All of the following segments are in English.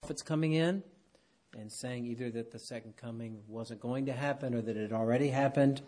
prophets coming in and saying either that the second coming wasn't going to happen or that it had already happened.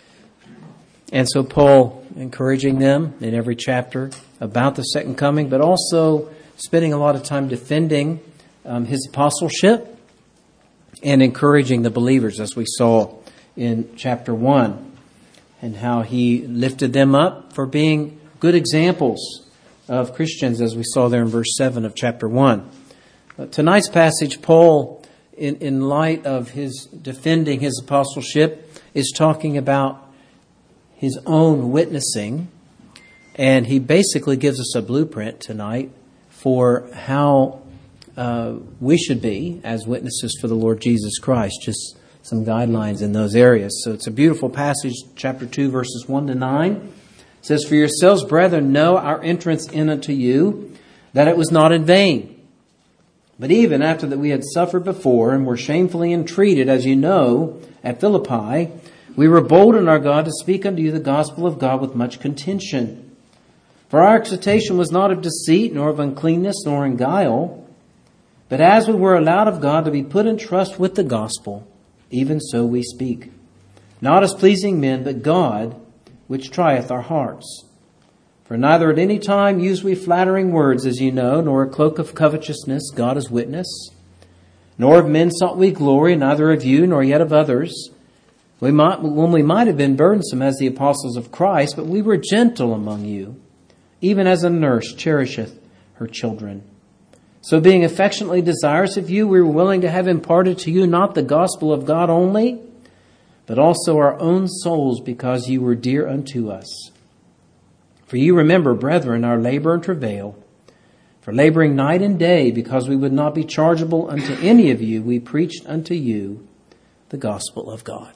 And so Paul encouraging them in every chapter about the second coming, but also spending a lot of time defending his apostleship and encouraging the believers, as we saw in chapter 1, and how he lifted them up for being good examples of Christians, as we saw there in verse 7 of chapter 1. Tonight's passage, Paul, in light of his defending his apostleship, is talking about his own witnessing, and he basically gives us a blueprint tonight for how we should be as witnesses for the Lord Jesus Christ. Just some guidelines in those areas. So it's a beautiful passage, chapter 2, verses 1 to 9. It says, "For yourselves, brethren, know our entrance in unto you, that it was not in vain. But even after that we had suffered before, and were shamefully entreated, as you know, at Philippi, we were bold in our God to speak unto you the gospel of God with much contention. For our exhortation was not of deceit, nor of uncleanness, nor in guile. But as we were allowed of God to be put in trust with the gospel, even so we speak. Not as pleasing men, but God, which trieth our hearts. For neither at any time use we flattering words, as you know, nor a cloak of covetousness, God is witness. Nor of men sought we glory, neither of you, nor yet of others. When we might have been burdensome as the apostles of Christ, but we were gentle among you, even as a nurse cherisheth her children. So being affectionately desirous of you, we were willing to have imparted to you not the gospel of God only, but also our own souls, because you were dear unto us. For you remember, brethren, our labor and travail. For laboring night and day, because we would not be chargeable unto any of you, we preached unto you the gospel of God."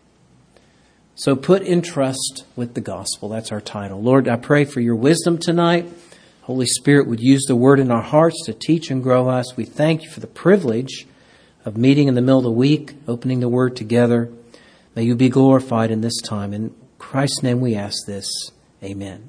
So put in trust with the gospel. That's our title. Lord, I pray for your wisdom tonight. Holy Spirit would use the word in our hearts to teach and grow us. We thank you for the privilege of meeting in the middle of the week, opening the word together. May you be glorified in this time. In Christ's name we ask this. Amen.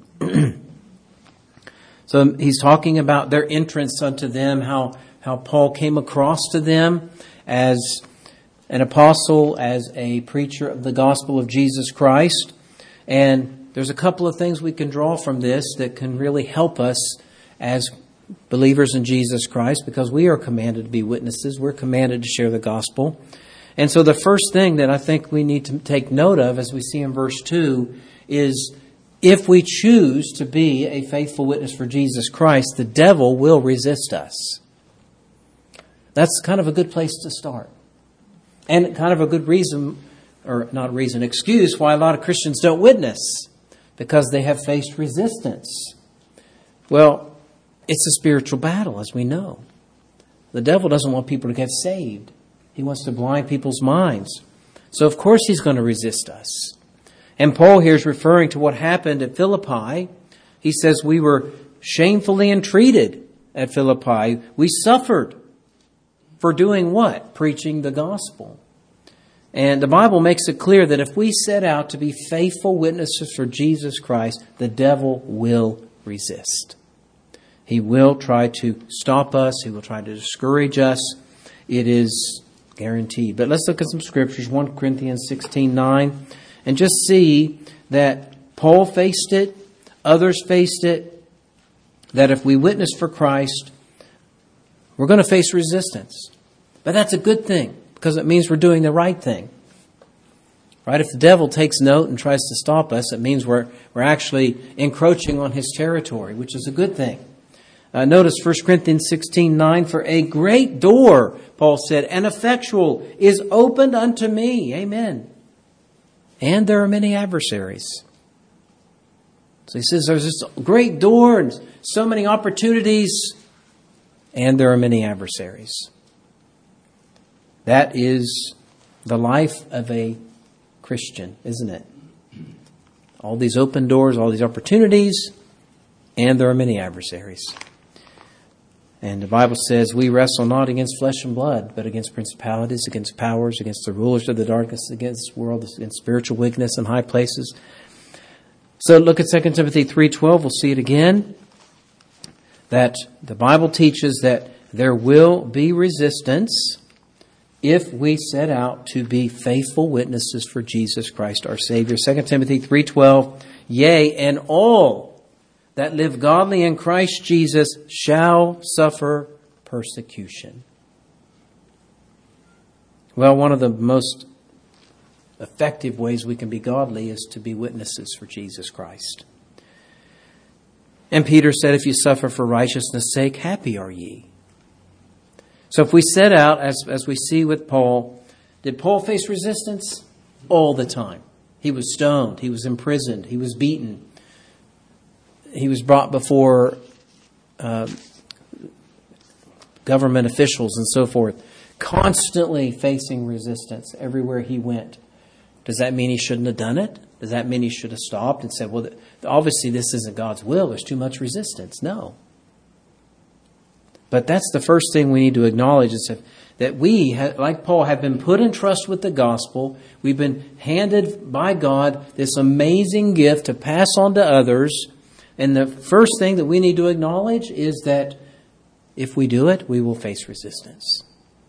So he's talking about their entrance unto them, how Paul came across to them as an apostle, as a preacher of the gospel of Jesus Christ. And there's a couple of things we can draw from this that can really help us as believers in Jesus Christ, because we are commanded to be witnesses. We're commanded to share the gospel. And so the first thing that I think we need to take note of, as we see in verse 2, is if we choose to be a faithful witness for Jesus Christ, the devil will resist us. That's kind of a good place to start. And kind of a good reason, or not reason, excuse why a lot of Christians don't witness, because they have faced resistance. Well, it's a spiritual battle, as we know. The devil doesn't want people to get saved. He wants to blind people's minds. So of course he's going to resist us. And Paul here is referring to what happened at Philippi. He says we were shamefully entreated at Philippi. We suffered for doing what? Preaching the gospel. And the Bible makes it clear that if we set out to be faithful witnesses for Jesus Christ, the devil will resist. He will try to stop us. He will try to discourage us. It is guaranteed. But let's look at some scriptures. 1 Corinthians 16:9. And just see that Paul faced it, others faced it, that if we witness for Christ, we're going to face resistance. But that's a good thing, because it means we're doing the right thing. Right? If the devil takes note and tries to stop us, it means we're actually encroaching on his territory, which is a good thing. Notice 1 Corinthians 16:9, "For a great door," Paul said, "and effectual is opened unto me." Amen. And there are many adversaries. So he says there's this great door and so many opportunities, and there are many adversaries. That is the life of a Christian, isn't it? All these open doors, all these opportunities, and there are many adversaries. And the Bible says we wrestle not against flesh and blood, but against principalities, against powers, against the rulers of the darkness, against the world, against spiritual wickedness in high places. So look at 2 Timothy 3:12. We'll see it again. That the Bible teaches that there will be resistance if we set out to be faithful witnesses for Jesus Christ our Savior. 2 Timothy 3:12, yea, and all that live godly in Christ Jesus shall suffer persecution. Well, one of the most effective ways we can be godly is to be witnesses for Jesus Christ. And Peter said, if you suffer for righteousness' sake, happy are ye. So if we set out, as we see with Paul, did Paul face resistance? All the time. He was stoned. He was imprisoned. He was beaten. He was brought before government officials and so forth, constantly facing resistance everywhere he went. Does that mean he shouldn't have done it? Does that mean he should have stopped and said, well, obviously this isn't God's will. There's too much resistance. No. But that's the first thing we need to acknowledge is that we, like Paul, have been put in trust with the gospel. We've been handed by God this amazing gift to pass on to others. And the first thing that we need to acknowledge is that if we do it, we will face resistance.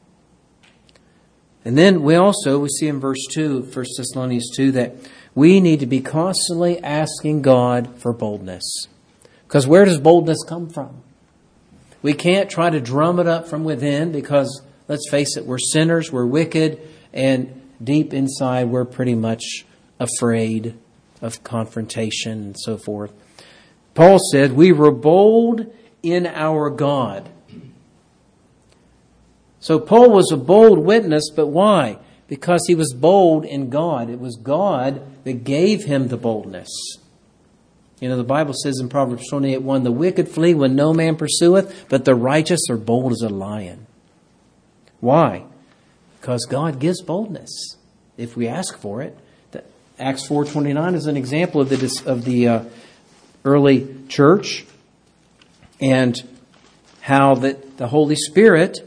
And then we see in verse 2, 1 Thessalonians 2, that we need to be constantly asking God for boldness. Because where does boldness come from? We can't try to drum it up from within because, let's face it, we're sinners, we're wicked, and deep inside we're pretty much afraid of confrontation and so forth. Paul said, we were bold in our God. So Paul was a bold witness, but why? Because he was bold in God. It was God that gave him the boldness. You know, the Bible says in Proverbs 28:1, the wicked flee when no man pursueth, but the righteous are bold as a lion. Why? Because God gives boldness if we ask for it. Acts 4:29 is an example of the early church and how that the Holy Spirit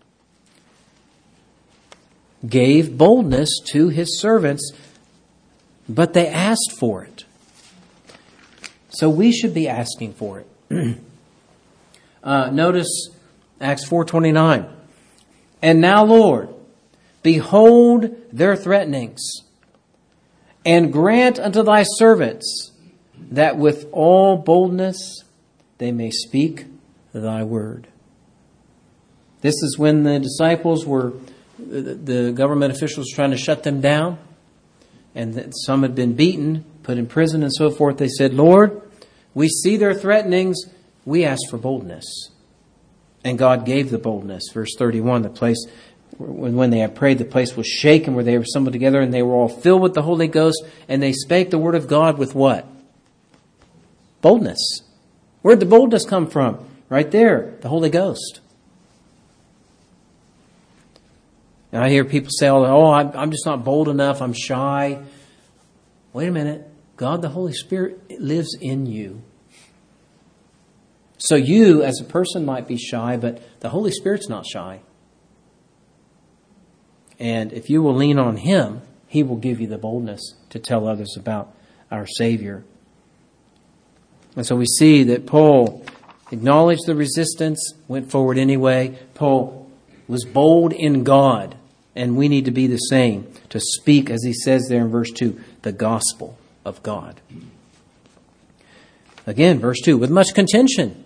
gave boldness to His servants, but they asked for it. So we should be asking for it. Notice Acts 4:29. And now, Lord, behold their threatenings, and grant unto thy servants that with all boldness they may speak thy word. This is when the disciples were, the government officials trying to shut them down, and some had been beaten, put in prison and so forth. They said, Lord, we see their threatenings. We ask for boldness. And God gave the boldness. Verse 31, the place, when they had prayed, the place was shaken where they were assembled together, and they were all filled with the Holy Ghost, and they spake the word of God with what? Boldness. Where'd the boldness come from? Right there, the Holy Ghost. And I hear people say, oh, I'm just not bold enough, I'm shy. Wait a minute. God, the Holy Spirit, lives in you. So you, as a person, might be shy, but the Holy Spirit's not shy. And if you will lean on Him, He will give you the boldness to tell others about our Savior. And so we see that Paul acknowledged the resistance, went forward anyway. Paul was bold in God, and we need to be the same, to speak, as he says there in verse 2, the gospel of God. Again, verse 2, with much contention.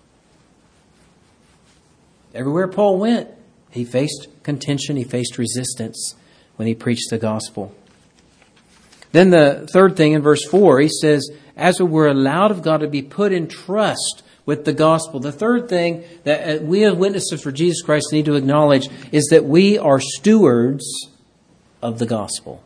Everywhere Paul went, he faced contention, he faced resistance when he preached the gospel. Then the third thing in verse 4, he says, as we were allowed of God to be put in trust with the gospel. The third thing that we as witnesses for Jesus Christ need to acknowledge is that we are stewards of the gospel.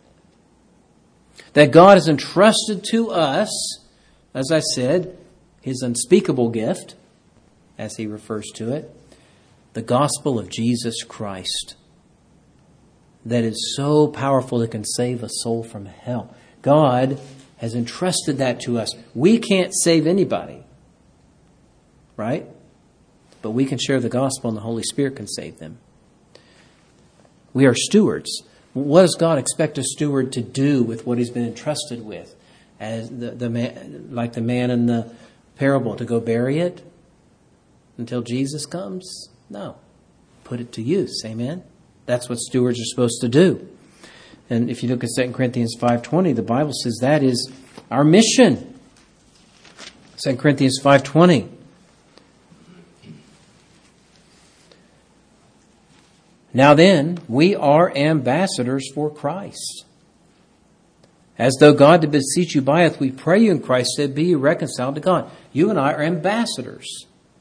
That God has entrusted to us, as I said, His unspeakable gift, as He refers to it, the gospel of Jesus Christ, that is so powerful it can save a soul from hell. God has entrusted that to us. We can't save anybody, right? But we can share the gospel and the Holy Spirit can save them. We are stewards. What does God expect a steward to do with what he's been entrusted with? As the man, like the man in the parable, to go bury it? until Jesus comes? No. Put it to use. Amen? That's what stewards are supposed to do. And if you look at 2 Corinthians 5:20, the Bible says that is our mission. 2 Corinthians 5:20. Now then, we are ambassadors for Christ. As though God did beseech you by us, we pray you in Christ, said, be you reconciled to God. You and I are ambassadors.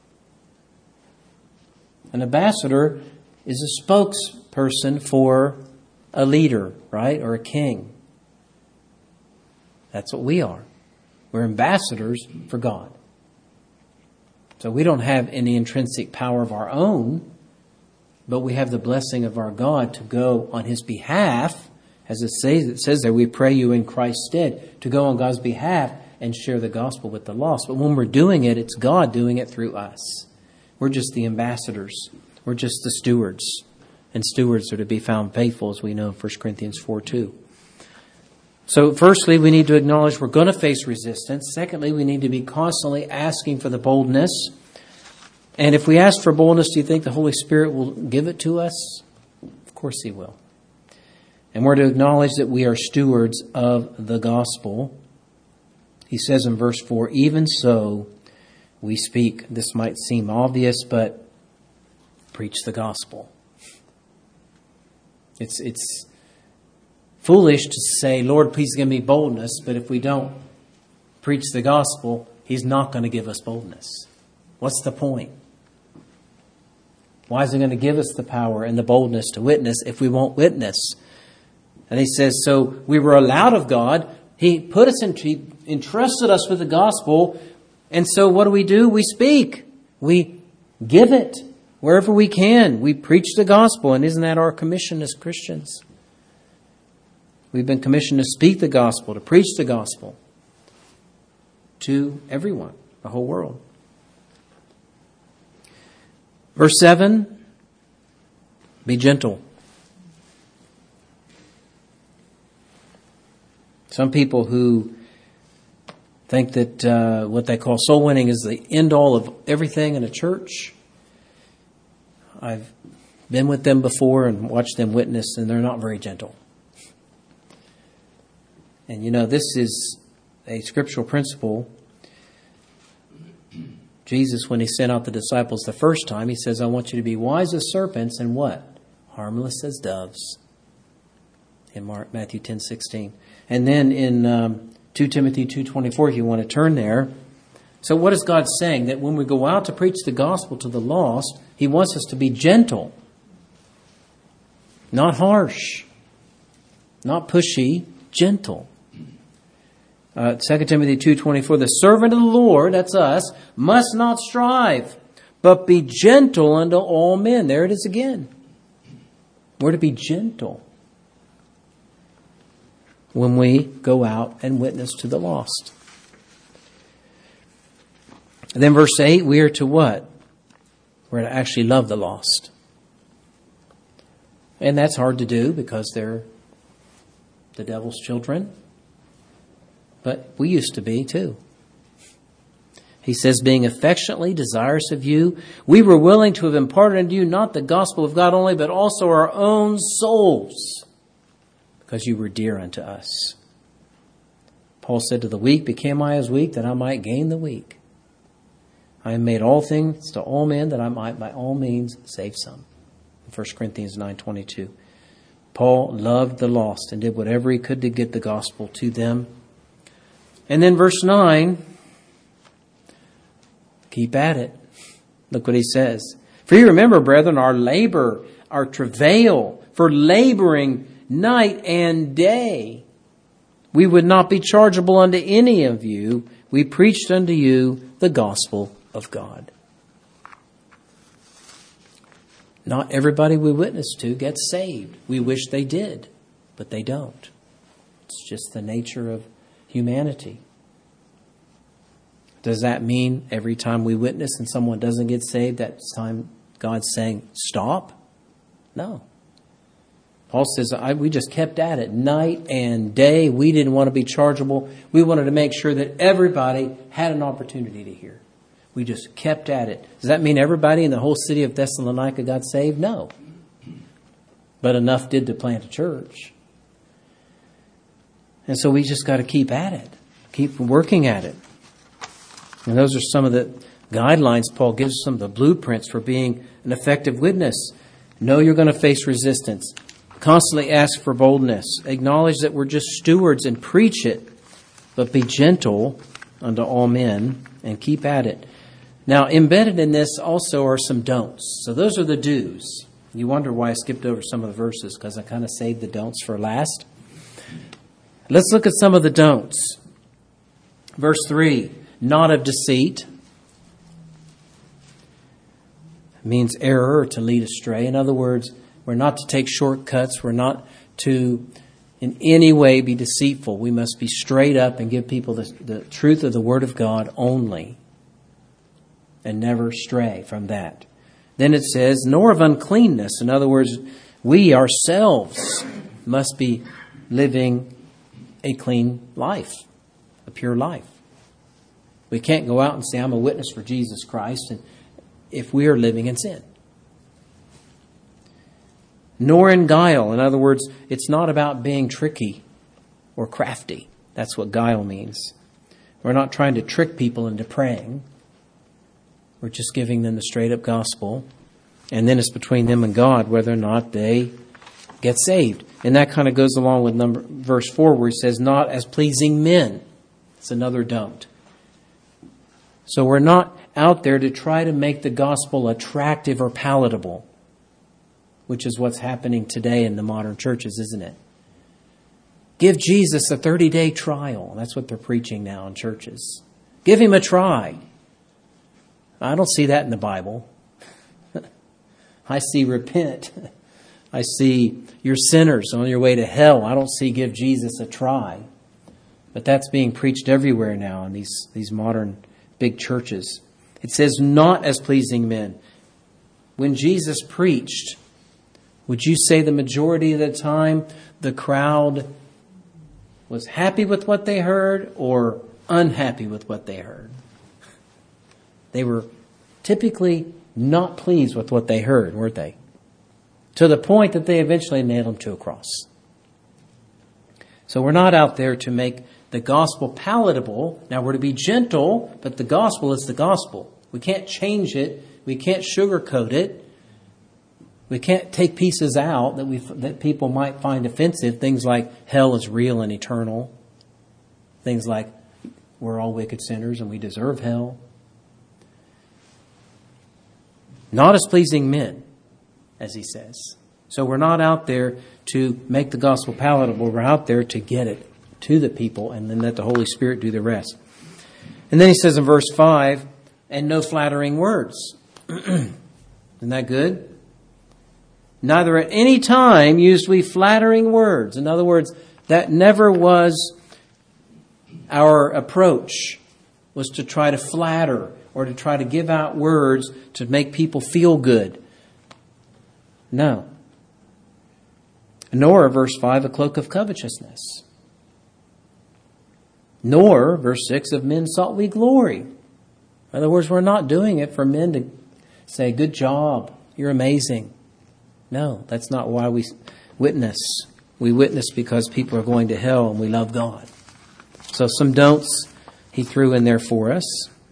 An ambassador is a spokesperson for a leader, right? Or a king. That's what we are. We're ambassadors for God. So we don't have any intrinsic power of our own, but we have the blessing of our God to go on His behalf. As it says there, we pray you in Christ's stead, to go on God's behalf and share the gospel with the lost. But when we're doing it, it's God doing it through us. We're just the ambassadors. We're just the stewards. And stewards are to be found faithful, as we know in 1 Corinthians 4:2. So firstly, we need to acknowledge we're going to face resistance. Secondly, we need to be constantly asking for the boldness. And if we ask for boldness, do you think the Holy Spirit will give it to us? Of course He will. And we're to acknowledge that we are stewards of the gospel. He says in verse 4, even so we speak. This might seem obvious, but preach the gospel. It's foolish to say, Lord, please give me boldness. But if we don't preach the gospel, He's not going to give us boldness. What's the point? Why is He going to give us the power and the boldness to witness if we won't witness? And He says, so we were allowed of God. He put us He entrusted us with the gospel. And so what do? We speak. We give it wherever we can. We preach the gospel. And isn't that our commission as Christians? We've been commissioned to speak the gospel, to preach the gospel to everyone, the whole world. Verse 7, be gentle. Some people who think that what they call soul winning is the end all of everything in a church. I've been with them before and watched them witness, and they're not very gentle. And you know, this is a scriptural principle. Jesus, when He sent out the disciples the first time, He says, I want you to be wise as serpents and what? Harmless as doves. In Matthew 10:16. And then in 2 Timothy 2:24, if you want to turn there. So what is God saying? That when we go out to preach the gospel to the lost, He wants us to be gentle. Not harsh. Not pushy. Gentle. 2 Timothy 2:24, the servant of the Lord, that's us, must not strive, but be gentle unto all men. There it is again. We're to be gentle when we go out and witness to the lost. And then verse 8, we are to what? We're to actually love the lost. And that's hard to do because they're the devil's children. But we used to be too. He says, being affectionately desirous of you, we were willing to have imparted unto you not the gospel of God only, but also our own souls, because you were dear unto us. Paul said, to the weak became I as weak, that I might gain the weak. I have made all things to all men, that I might by all means save some. 1 Corinthians 9:22. Paul loved the lost and did whatever he could to get the gospel to them. And then verse 9, keep at it. Look what he says. For you remember, brethren, our labor, our travail, for laboring night and day. We would not be chargeable unto any of you. We preached unto you the gospel of God. Not everybody we witness to gets saved. We wish they did, but they don't. It's just the nature of humanity. Does that mean every time we witness and someone doesn't get saved, that's time God's saying, stop? No. Paul says, we just kept at it night and day. We didn't want to be chargeable. We wanted to make sure that everybody had an opportunity to hear. We just kept at it. Does that mean everybody in the whole city of Thessalonica got saved? No. But enough did to plant a church. And so we just got to keep at it. Keep working at it. And those are some of the guidelines Paul gives, some of the blueprints for being an effective witness. Know you're going to face resistance. Constantly ask for boldness. Acknowledge that we're just stewards and preach it. But be gentle unto all men and keep at it. Now, embedded in this also are some don'ts. So those are the do's. You wonder why I skipped over some of the verses, because I kind of saved the don'ts for last. Let's look at some of the don'ts. Verse 3, not of deceit. It means error or to lead astray. In other words, we're not to take shortcuts. We're not to in any way be deceitful. We must be straight up and give people the truth of the Word of God only, and never stray from that. Then it says, nor of uncleanness. In other words, we ourselves must be living a clean life, a pure life. We can't go out and say, I'm a witness for Jesus Christ, and if we are living in sin. Nor in guile. In other words, it's not about being tricky or crafty. That's what guile means. We're not trying to trick people into praying. We're just giving them the straight up gospel. And then it's between them and God whether or not they get saved. And that kind of goes along with verse 4 where he says, not as pleasing men. It's another don't. So we're not out there to try to make the gospel attractive or palatable, which is what's happening today in the modern churches, isn't it? Give Jesus a 30-day trial. That's what they're preaching now in churches. Give him a try. I don't see that in the Bible. I see repent. I see you're sinners on your way to hell. I don't see give Jesus a try. But that's being preached everywhere now in these modern big churches. It says, not as pleasing men. When Jesus preached, would you say the majority of the time the crowd was happy with what they heard or unhappy with what they heard? They were typically not pleased with what they heard, weren't they? To the point that they eventually nailed him to a cross. So we're not out there to make the gospel palatable. Now we're to be gentle, but the gospel is the gospel. We can't change it. We can't sugarcoat it. We can't take pieces out that people might find offensive. Things like hell is real and eternal. Things like we're all wicked sinners and we deserve hell. Not as pleasing men, as he says. So we're not out there to make the gospel palatable. We're out there to get it to the people and then let the Holy Spirit do the rest. And then he says in verse 5, and no flattering words. Isn't that good? Neither at any time used we flattering words. In other words, that never was our approach, was to try to flatter or to try to give out words to make people feel good. No. Nor, verse 5, a cloak of covetousness. Nor, verse 6, of men sought we glory. In other words, we're not doing it for men to say, good job, you're amazing. No, that's not why we witness. We witness because people are going to hell and we love God. So some don'ts he threw in there for us.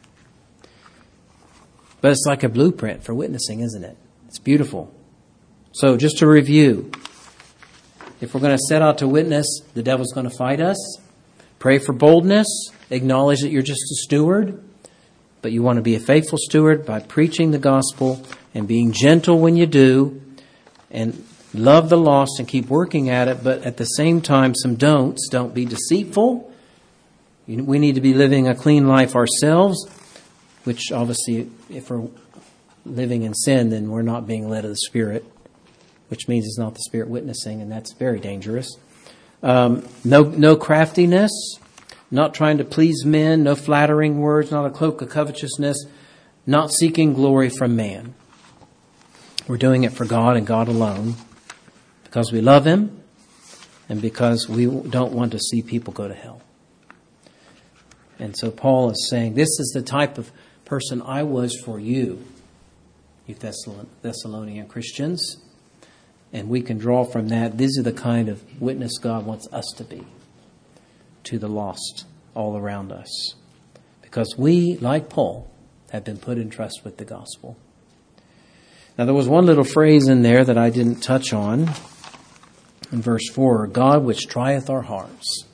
But it's like a blueprint for witnessing, isn't it? It's beautiful. So just to review, if we're going to set out to witness, the devil's going to fight us. Pray for boldness. Acknowledge that you're just a steward. But you want to be a faithful steward by preaching the gospel and being gentle when you do. And love the lost and keep working at it. But at the same time, some don'ts. Don't be deceitful. We need to be living a clean life ourselves. Which obviously, if we're living in sin, then we're not being led of the Spirit. Which means it's not the Spirit witnessing. And that's very dangerous. No craftiness. Not trying to please men. No flattering words. Not a cloak of covetousness. Not seeking glory from man. We're doing it for God and God alone. Because we love Him. And because we don't want to see people go to hell. And so Paul is saying this is the type of person I was for you, you Thessalonian Christians. And we can draw from that. These are the kind of witness God wants us to be to the lost all around us. Because we, like Paul, have been put in trust with the gospel. Now, there was one little phrase in there that I didn't touch on. In verse 4, God which trieth our hearts.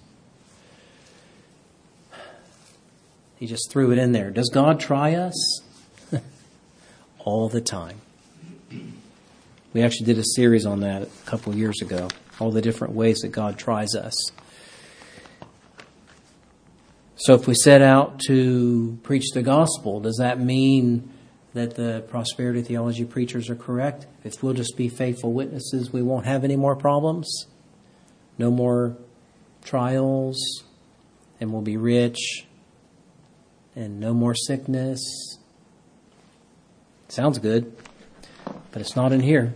He just threw it in there. Does God try us? All the time. We actually did a series on that a couple of years ago. All the different ways that God tries us. So if we set out to preach the gospel, does that mean that the prosperity theology preachers are correct? If we'll just be faithful witnesses, we won't have any more problems? No more trials? And we'll be rich? And no more sickness? Sounds good, but it's not in here.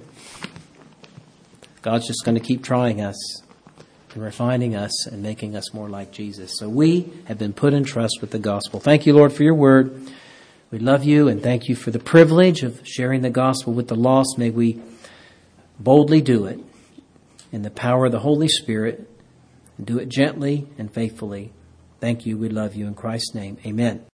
God's just going to keep trying us and refining us and making us more like Jesus. So we have been put in trust with the gospel. Thank you, Lord, for your word. We love you and thank you for the privilege of sharing the gospel with the lost. May we boldly do it in the power of the Holy Spirit. And do it gently and faithfully. Thank you. We love you. In Christ's name, amen.